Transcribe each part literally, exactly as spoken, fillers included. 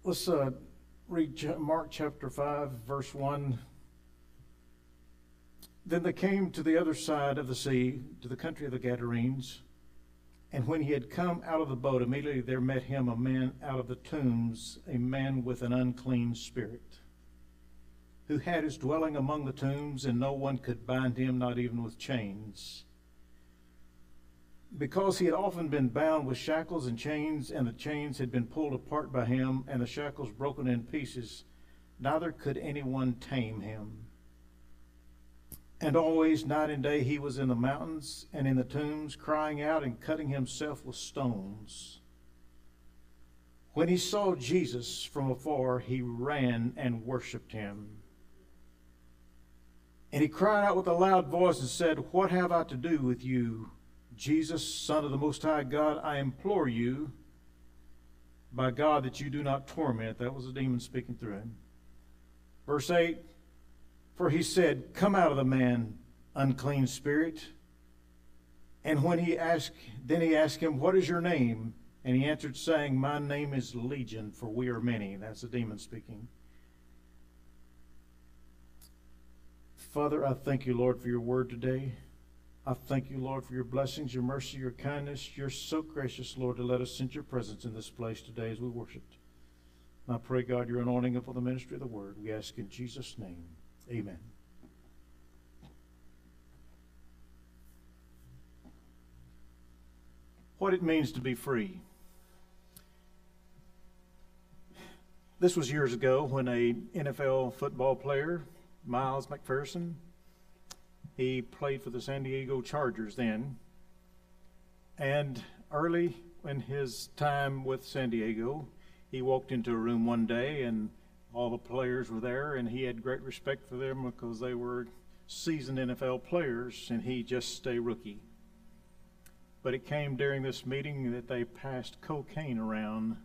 Let's uh, read Mark chapter five, verse one. Then they came to the other side of the sea, to the country of the Gadarenes. And when he had come out of the boat, immediately there met him a man out of the tombs, a man with an unclean spirit, who had his dwelling among the tombs, and no one could bind him, not even with chains, because he had often been bound with shackles and chains, and the chains had been pulled apart by him, and the shackles broken in pieces. Neither could anyone tame him. And always, night and day, he was in the mountains and in the tombs, crying out and cutting himself with stones. When he saw Jesus from afar, he ran and worshipped him. And he cried out with a loud voice and said, "What have I to do with you, Jesus, Son of the Most High God? I implore you, by God, that you do not torment." That was the demon speaking through him. Verse eight, for he said, "Come out of the man, unclean spirit." And when he asked, then he asked him, "What is your name?" And he answered, saying, "My name is Legion, for we are many." That's the demon speaking. Father, I thank you, Lord, for your word today. I thank you, Lord, for your blessings, your mercy, your kindness. You're so gracious, Lord, to let us sense your presence in this place today as we worship. And I pray, God, your anointing upon the ministry of the word. We ask in Jesus' name. Amen. What it means to be free. This was years ago when a N F L football player, Miles McPherson, he played for the San Diego Chargers then. And early in his time with San Diego, he walked into a room one day and all the players were there, and he had great respect for them because they were seasoned N F L players, and he just a rookie. But it came during this meeting that they passed cocaine around.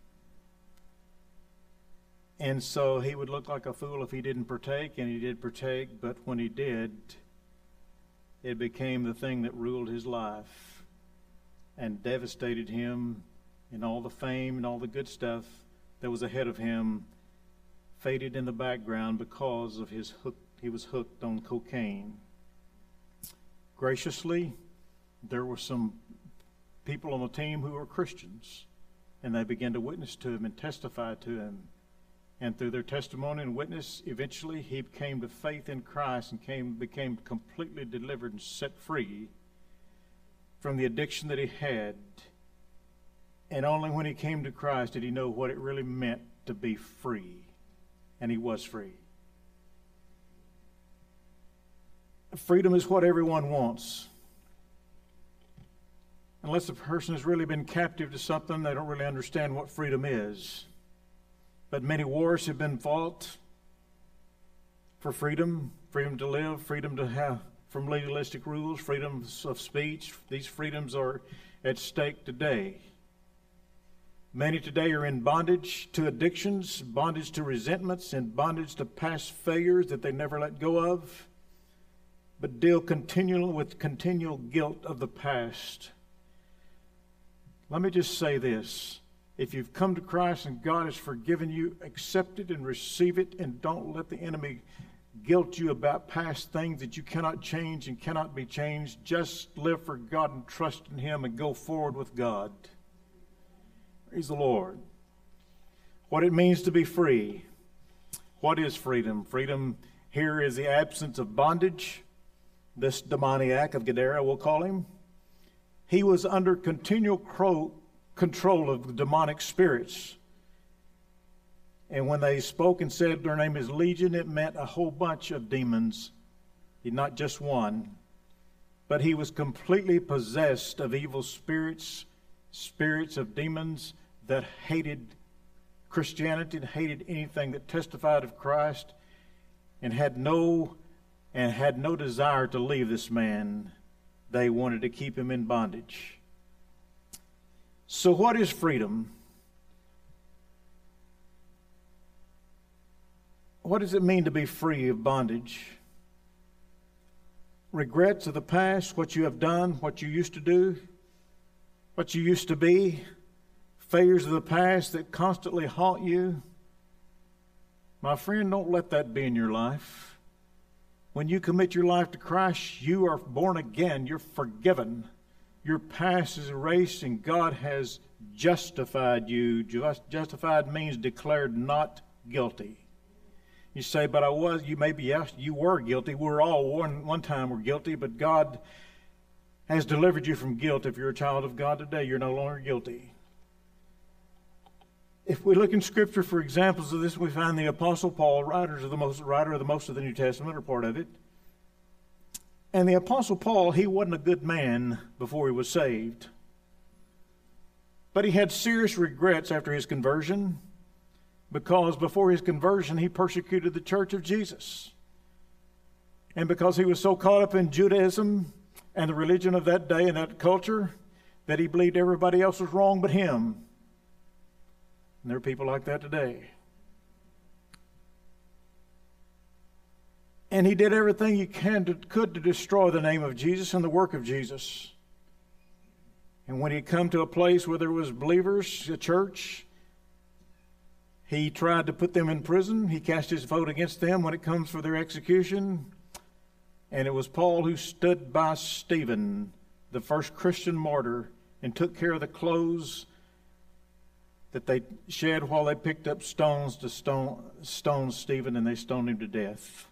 And so he would look like a fool if he didn't partake, and he did partake, but when he did, it became the thing that ruled his life and devastated him, and all the fame and all the good stuff that was ahead of him faded in the background because of his hook. He was hooked on cocaine. Graciously, there were some people on the team who were Christians, and they began to witness to him and testify to him. And through their testimony and witness, eventually he came to faith in Christ and came became completely delivered and set free from the addiction that he had. And only when he came to Christ did he know what it really meant to be free. And he was free. Freedom is what everyone wants. Unless a person has really been captive to something, they don't really understand what freedom is. But many wars have been fought for freedom, freedom to live, freedom to have from legalistic rules, freedoms of speech. These freedoms are at stake today. Many today are in bondage to addictions, bondage to resentments, and bondage to past failures that they never let go of, but deal continually with continual guilt of the past. Let me just say this. If you've come to Christ and God has forgiven you, accept it and receive it, and don't let the enemy guilt you about past things that you cannot change and cannot be changed. Just live for God and trust in Him and go forward with God. Praise the Lord. What it means to be free. What is freedom? Freedom here is the absence of bondage. This demoniac of Gadara, we'll call him. He was under continual cro- control of the demonic spirits. And when they spoke and said their name is Legion, it meant a whole bunch of demons, not just one. But he was completely possessed of evil spirits, spirits of demons that hated Christianity and hated anything that testified of Christ, and had no and had no desire to leave this man. They wanted to keep him in bondage. So what is freedom? What does it mean to be free of bondage? Regrets of the past, what you have done, what you used to do, what you used to be. failures of the past that constantly haunt you, my friend, don't let that be in your life. When you commit your life to Christ, you are born again. You're forgiven. Your past is erased, and God has justified you. Just, justified means declared not guilty. You say, but I was, you maybe, yes, you were guilty. We're all one, one time were guilty, but God has delivered you from guilt. If you're a child of God today, you're no longer guilty. If we look in Scripture for examples of this, we find the Apostle Paul, writers of the most, writer of the most of the New Testament, or part of it. And the Apostle Paul, he wasn't a good man before he was saved. But he had serious regrets after his conversion, because before his conversion, he persecuted the church of Jesus. And because he was so caught up in Judaism and the religion of that day and that culture, that he believed everybody else was wrong but him. And there are people like that today. And he did everything he can to, could to destroy the name of Jesus and the work of Jesus. And when he come to a place where there was believers, a church, he tried to put them in prison. He cast his vote against them when it comes for their execution. And it was Paul who stood by Stephen, the first Christian martyr, and took care of the clothes that they shed while they picked up stones to stone, stone Stephen, and they stoned him to death.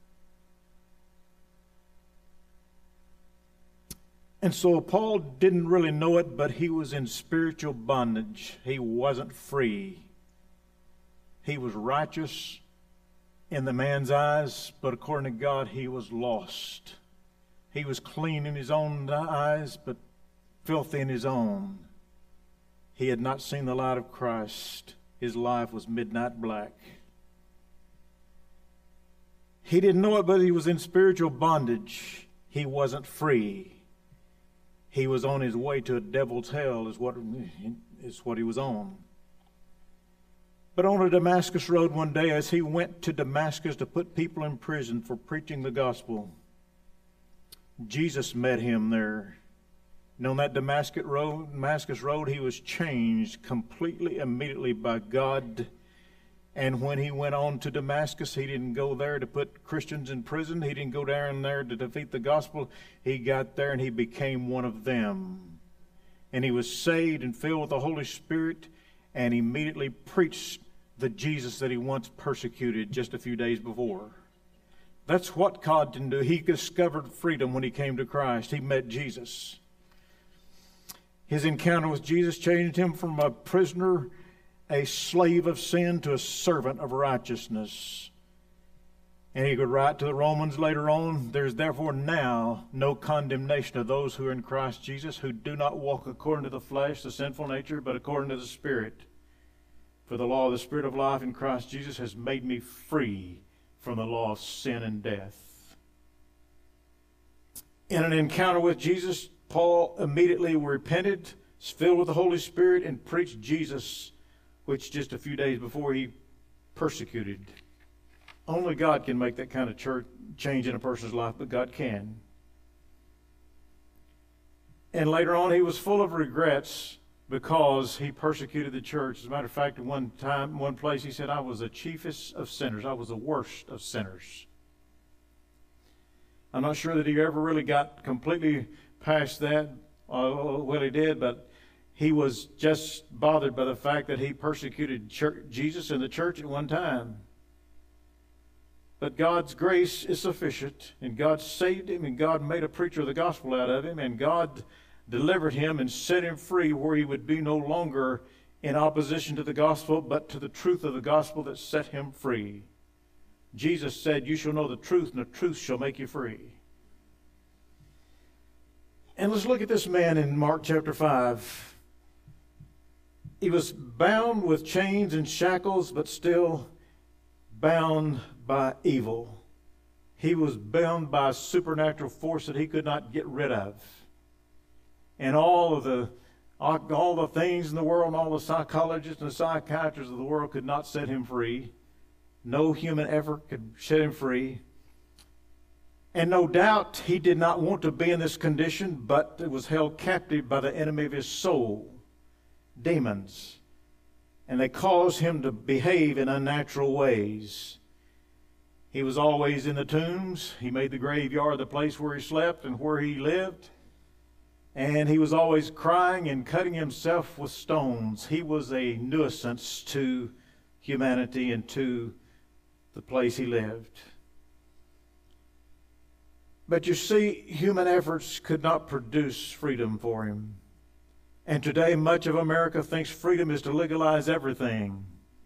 And so Paul didn't really know it, but he was in spiritual bondage. He wasn't free. He was righteous in the man's eyes, but according to God, he was lost. He was clean in his own eyes, but filthy in his own. He had not seen the light of Christ. His life was midnight black. He didn't know it, but he was in spiritual bondage. He wasn't free. He was on his way to a devil's hell, is what, is what he was on. But on a Damascus road one day, as he went to Damascus to put people in prison for preaching the gospel, Jesus met him there. And on that Damascus road, Damascus road, he was changed completely, immediately by God. And when he went on to Damascus, he didn't go there to put Christians in prison. He didn't go down there to defeat the gospel. He got there and he became one of them. And he was saved and filled with the Holy Spirit, and immediately preached the Jesus that he once persecuted just a few days before. That's what God can do. He discovered freedom when he came to Christ. He met Jesus. His encounter with Jesus changed him from a prisoner, a slave of sin, to a servant of righteousness. And he could write to the Romans later on, "There's therefore now no condemnation of those who are in Christ Jesus, who do not walk according to the flesh, the sinful nature, but according to the Spirit. For the law of the Spirit of life in Christ Jesus has made me free from the law of sin and death." In an encounter with Jesus, Paul immediately repented, was filled with the Holy Spirit, and preached Jesus, which just a few days before he persecuted. Only God can make that kind of church change in a person's life, but God can. And later on, he was full of regrets because he persecuted the church. As a matter of fact, at one time, one place, he said, "I was the chiefest of sinners. I was the worst of sinners." I'm not sure that he ever really got completely past that. Uh, well, he did, but he was just bothered by the fact that he persecuted church, Jesus and the church at one time. But God's grace is sufficient, and God saved him, and God made a preacher of the gospel out of him, and God delivered him and set him free where he would be no longer in opposition to the gospel, but to the truth of the gospel that set him free. Jesus said, "You shall know the truth, and the truth shall make you free." And let's look at this man in Mark chapter five. He was bound with chains and shackles, but still bound by evil. He was bound by a supernatural force that he could not get rid of. And all of the all the things in the world, and all the psychologists and the psychiatrists of the world could not set him free. No human effort could set him free. And no doubt he did not want to be in this condition, but it was held captive by the enemy of his soul. demons, and they caused him to behave in unnatural ways. He was always in the tombs. He made the graveyard the place where he slept and where he lived. And he was always crying and cutting himself with stones. He was a nuisance to humanity and to the place he lived. But you see, human efforts could not produce freedom for him. And today, much of America thinks freedom is to legalize everything.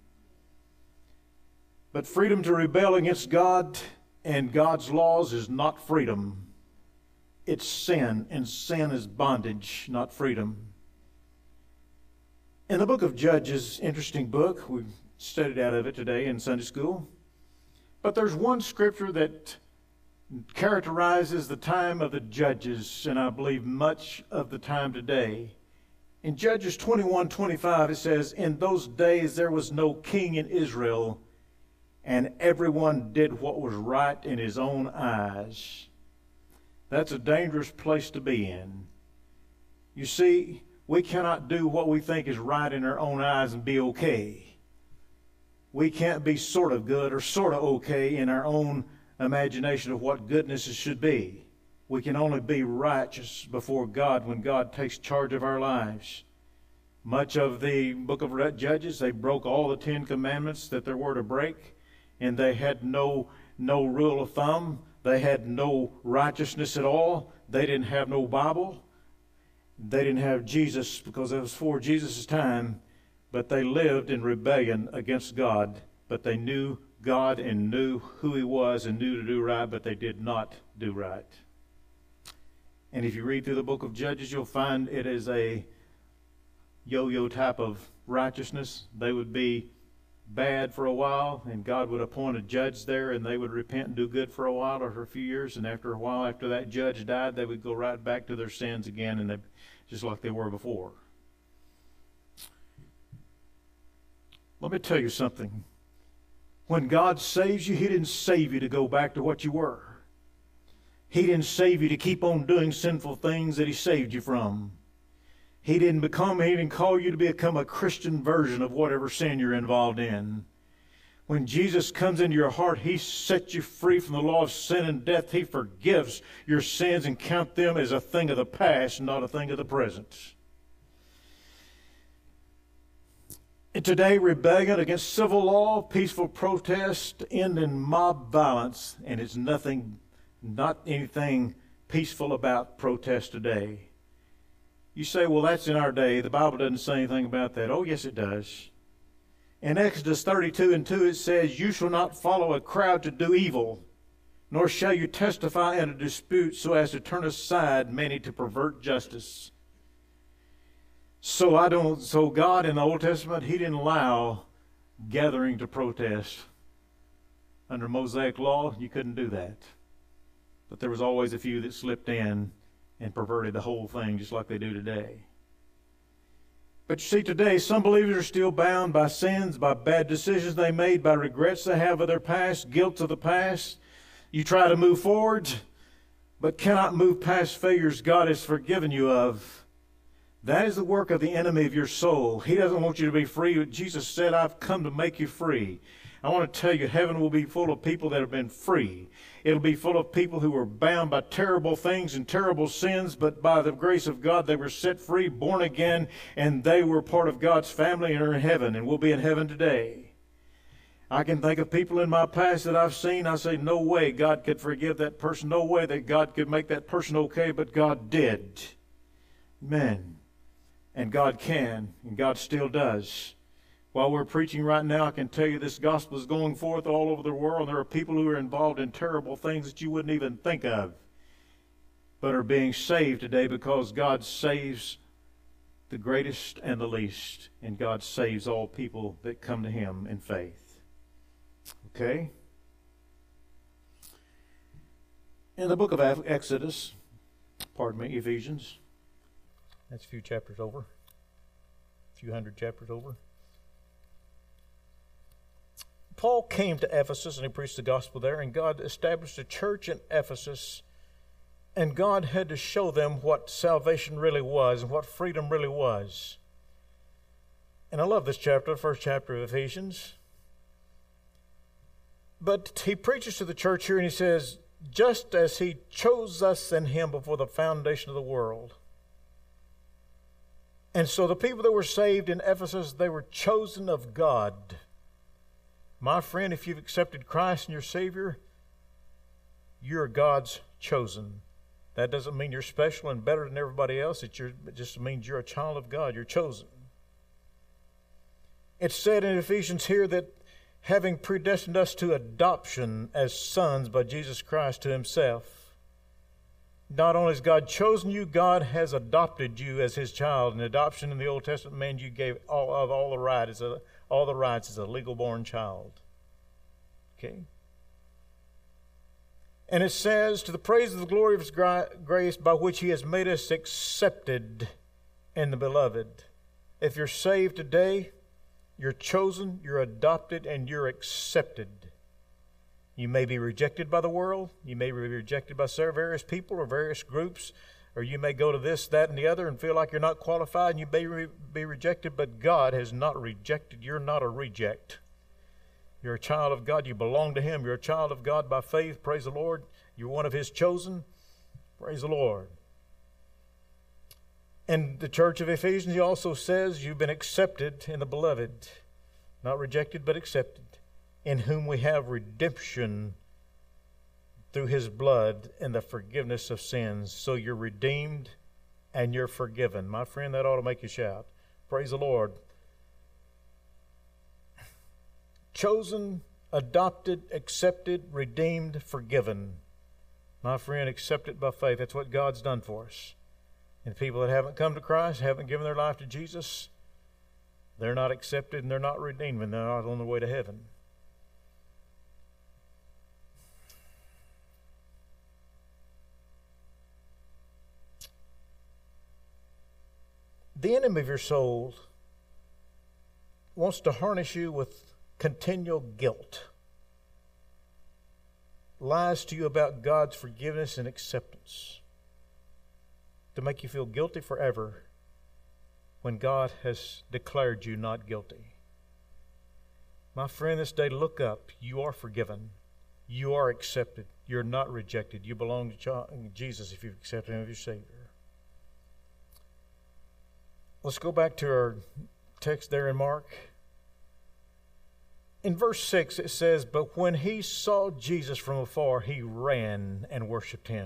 But freedom to rebel against God and God's laws is not freedom. It's sin, and sin is bondage, not freedom. In the book of Judges, interesting book, we studied out of it today in Sunday school. But there's one scripture that characterizes the time of the judges, and I believe much of the time today. In Judges twenty-one twenty-five, it says, "In those days there was no king in Israel, and everyone did what was right in his own eyes." That's a dangerous place to be in. You see, we cannot do what we think is right in our own eyes and be okay. We can't be sort of good or sort of okay in our own imagination of what goodness should be. We can only be righteous before God when God takes charge of our lives. Much of the book of Judges, they broke all the Ten Commandments that there were to break, and they had no, no rule of thumb. They had no righteousness at all. They didn't have no Bible. They didn't have Jesus because it was for Jesus' time. But they lived in rebellion against God. But they knew God and knew who He was and knew to do right, but they did not do right. And if you read through the book of Judges, you'll find it is a yo-yo type of righteousness. They would be bad for a while, and God would appoint a judge there, and they would repent and do good for a while or for a few years, and after a while, after that judge died, they would go right back to their sins again, and they, just like they were before. Let me tell you something. When God saves you, He didn't save you to go back to what you were. He didn't save you to keep on doing sinful things that He saved you from. He didn't become, He didn't call you to become a Christian version of whatever sin you're involved in. When Jesus comes into your heart, He sets you free from the law of sin and death. He forgives your sins and counts them as a thing of the past, not a thing of the present. And today, rebellion against civil law, peaceful protest end in mob violence, and it's nothing, not anything peaceful about protest today. You say, well, that's in our day. The Bible doesn't say anything about that. Oh, yes, it does. In Exodus thirty-two and two, it says, "You shall not follow a crowd to do evil, nor shall you testify in a dispute so as to turn aside many to pervert justice." So I don't. So God in the Old Testament, He didn't allow gathering to protest. Under Mosaic law, you couldn't do that. But there was always a few that slipped in and perverted the whole thing just like they do today. But you see, today, some believers are still bound by sins, by bad decisions they made, by regrets they have of their past, guilt of the past. You try to move forward, but cannot move past failures God has forgiven you of. That is the work of the enemy of your soul. He doesn't want you to be free. Jesus said, "I've come to make you free." I want to tell you, heaven will be full of people that have been free. It'll be full of people who were bound by terrible things and terrible sins, but by the grace of God, they were set free, born again, and they were part of God's family and are in heaven, and will be in heaven today. I can think of people in my past that I've seen. I say, no way God could forgive that person. No way that God could make that person okay, but God did. Amen. And God can, and God still does. While we're preaching right now, I can tell you this gospel is going forth all over the world. There are people who are involved in terrible things that you wouldn't even think of, but are being saved today because God saves the greatest and the least, and God saves all people that come to Him in faith. Okay? In the book of Exodus, pardon me, Ephesians, that's a few chapters over, a few hundred chapters over. Paul came to Ephesus and he preached the gospel there, and God established a church in Ephesus, and God had to show them what salvation really was and what freedom really was. And I love this chapter, the first chapter of Ephesians. But he preaches to the church here and he says, just as he chose us in him before the foundation of the world. And so the people that were saved in Ephesus, they were chosen of God. My friend, if you've accepted Christ and your Savior, you're God's chosen. That doesn't mean you're special and better than everybody else. It just means you're a child of God. You're chosen. It's said in Ephesians here that having predestined us to adoption as sons by Jesus Christ to himself. Not only has God chosen you, God has adopted you as his child. And adoption in the Old Testament meant you gave all of all the right as a, all the rights as a legal born child. Okay? And it says, to the praise of the glory of his grace by which he has made us accepted in the beloved. If you're saved today, you're chosen, you're adopted, and you're accepted. You may be rejected by the world. You may be rejected by various people or various groups. Or you may go to this, that, and the other and feel like you're not qualified and you may re- be rejected. But God has not rejected. You're not a reject. You're a child of God. You belong to him. You're a child of God by faith. Praise the Lord. You're one of his chosen. Praise the Lord. And the church of Ephesians, he also says, you've been accepted in the beloved. Not rejected, but accepted. In whom we have redemption through his blood and the forgiveness of sins. So you're redeemed and you're forgiven. My friend, that ought to make you shout. Praise the Lord. Chosen, adopted, accepted, redeemed, forgiven. My friend, accepted by faith. That's what God's done for us. And people that haven't come to Christ, haven't given their life to Jesus, they're not accepted and they're not redeemed and they're not on their way to heaven. The enemy of your soul wants to harness you with continual guilt. Lies to you about God's forgiveness and acceptance. To make you feel guilty forever when God has declared you not guilty. My friend, this day, look up. You are forgiven. You are accepted. You're not rejected. You belong to Jesus if you've accepted him as your Savior. Let's go back to our text there in Mark. In verse six it says, but when he saw Jesus from afar, he ran and worshipped him.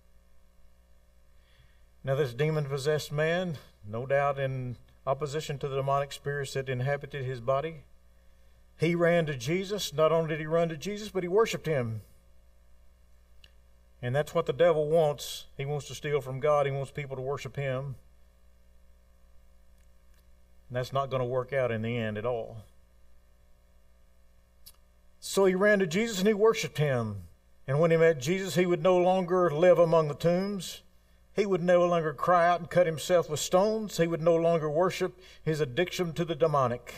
Now this demon-possessed man, no doubt in opposition to the demonic spirits that inhabited his body, he ran to Jesus. Not only did he run to Jesus, but he worshipped him. And that's what the devil wants. He wants to steal from God. He wants people to worship him. And that's not going to work out in the end at all. So he ran to Jesus and he worshipped him. And when he met Jesus, he would no longer live among the tombs. He would no longer cry out and cut himself with stones. He would no longer worship his addiction to the demonic.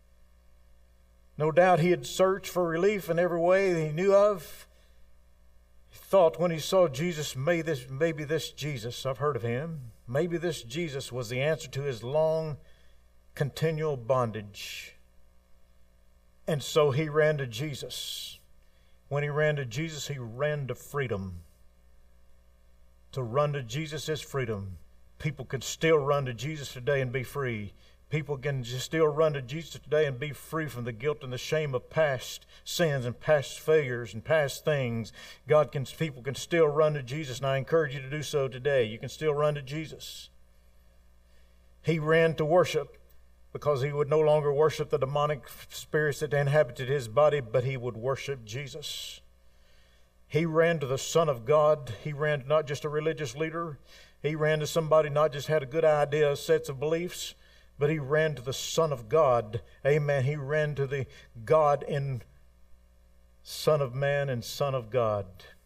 No doubt he had searched for relief in every way that he knew of. He thought when he saw Jesus, maybe this, maybe this Jesus, I've heard of him, maybe this Jesus was the answer to his long continual bondage. And so he ran to Jesus. When he ran to Jesus, he ran to freedom. To run to Jesus is freedom. People can still run to Jesus today and be free. People can just still run to Jesus today and be free from the guilt and the shame of past sins and past failures and past things. God can, people can still run to Jesus, and I encourage you to do so today. You can still run to Jesus. He ran to worship, because he would no longer worship the demonic spirits that inhabited his body, but he would worship Jesus. He ran to the Son of God. He ran to not just a religious leader. He ran to somebody not just had a good idea, sets of beliefs, but he ran to the Son of God. Amen. He ran to the God in Son of Man and Son of God.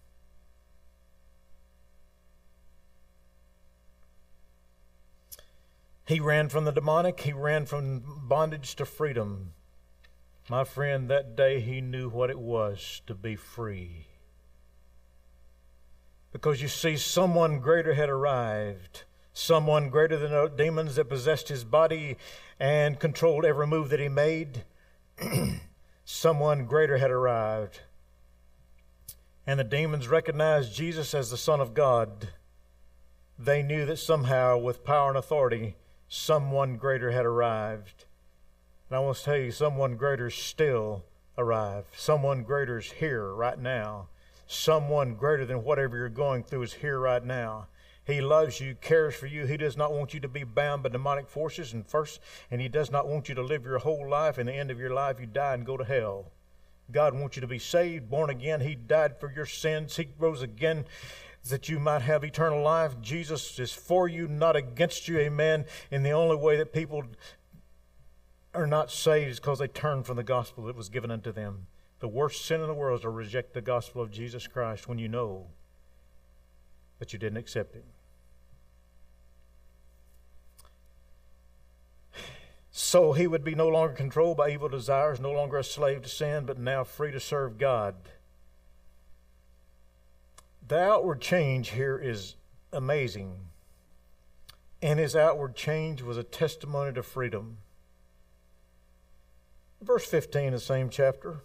He ran from the demonic. He ran from bondage to freedom. My friend, that day he knew what it was to be free. Because you see, someone greater had arrived. someone greater than the demons that possessed his body and controlled every move that he made. Someone greater had arrived. And the demons recognized Jesus as the Son of God. They knew that somehow, with power and authority, someone greater had arrived. And I want to tell you, someone greater still arrived. Someone greater is here right now. Someone greater than whatever you're going through is here right now. He loves you, cares for you. He does not want you to be bound by demonic forces. And first, and He does not want you to live your whole life, and the end of your life you die and go to hell. God wants you to be saved, born again. He died for your sins. He rose again that you might have eternal life. Jesus is for you, not against you. Amen. And the only way that people are not saved is because they turn from the gospel that was given unto them. The worst sin in the world is to reject the gospel of Jesus Christ when you know that you didn't accept Him. So he would be no longer controlled by evil desires, no longer a slave to sin, but now free to serve God. The outward change here is amazing. And his outward change was a testimony to freedom. Verse fifteen of the same chapter.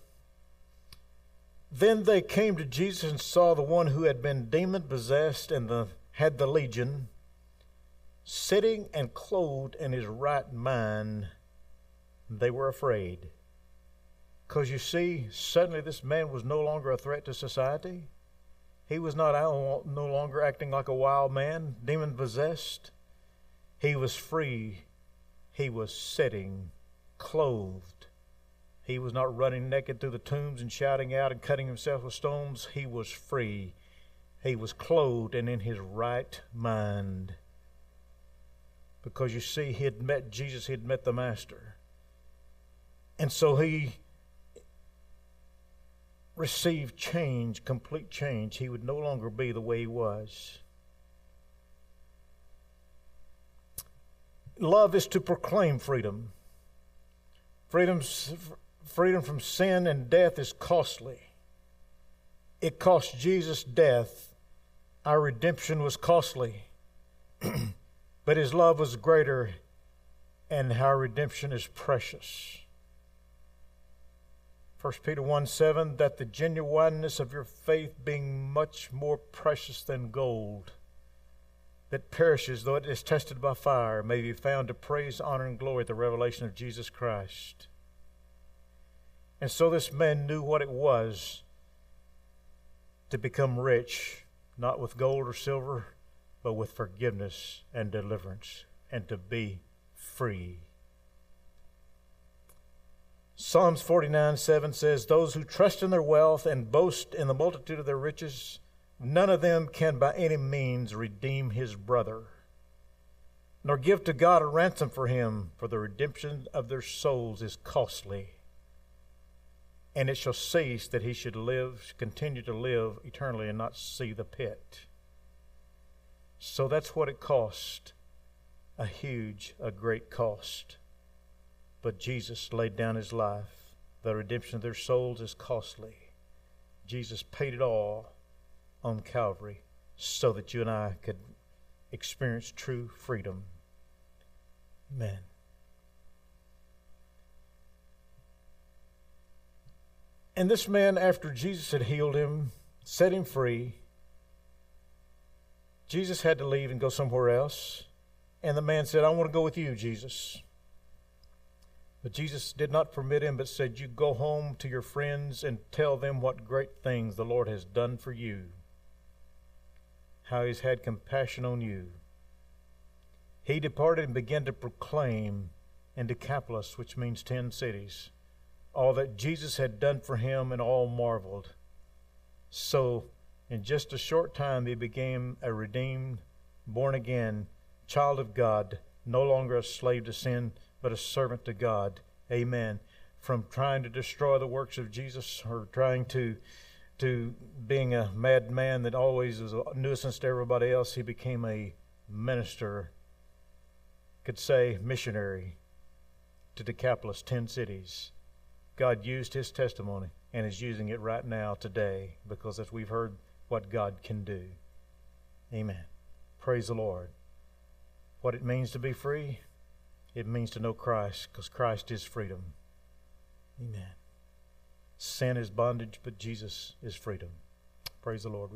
Then they came to Jesus and saw the one who had been demon-possessed and the, had the legion, sitting and clothed in his right mind. They were afraid. Because you see, suddenly this man was no longer a threat to society. He was not no longer acting like a wild man, demon-possessed. He was free. He was sitting, clothed. He was not running naked through the tombs and shouting out and cutting himself with stones. He was free. He was clothed and in his right mind. Because you see, he had met Jesus, he had met the Master. And so he received change, complete change. He would no longer be the way he was. Love is to proclaim freedom. Freedom's, freedom from sin and death is costly. It cost Jesus death. Our redemption was costly. But His love was greater, and our redemption is precious. First Peter one seven, that the genuineness of your faith being much more precious than gold, that perishes though it is tested by fire, may be found to praise, honor, and glory at the revelation of Jesus Christ. And so this man knew what it was to become rich, not with gold or silver, but with forgiveness and deliverance, and to be free. Psalms forty-nine seven says, those who trust in their wealth and boast in the multitude of their riches, none of them can by any means redeem his brother, nor give to God a ransom for him, for the redemption of their souls is costly. And it shall cease that he should live, continue to live eternally and not see the pit. So that's what it cost. A huge, a great cost. But Jesus laid down His life. The redemption of their souls is costly. Jesus paid it all on Calvary so that you and I could experience true freedom. Amen. And this man, after Jesus had healed him, set him free, Jesus had to leave and go somewhere else. And the man said, I want to go with you, Jesus. But Jesus did not permit him, but said, you go home to your friends and tell them what great things the Lord has done for you, how He's had compassion on you. He departed and began to proclaim in Decapolis, which means ten cities, all that Jesus had done for him, and all marveled. So in just a short time, he became a redeemed, born-again child of God, no longer a slave to sin, but a servant to God. Amen. From trying to destroy the works of Jesus, or trying to, to being a madman that always was a nuisance to everybody else, he became a minister, could say missionary, to Decapolis, ten cities. God used his testimony and is using it right now today, because as we've heard what God can do. Amen. Praise the Lord. what it means to be free. It means to know Christ, because Christ is freedom. Amen. Sin is bondage, but Jesus is freedom. Praise the Lord.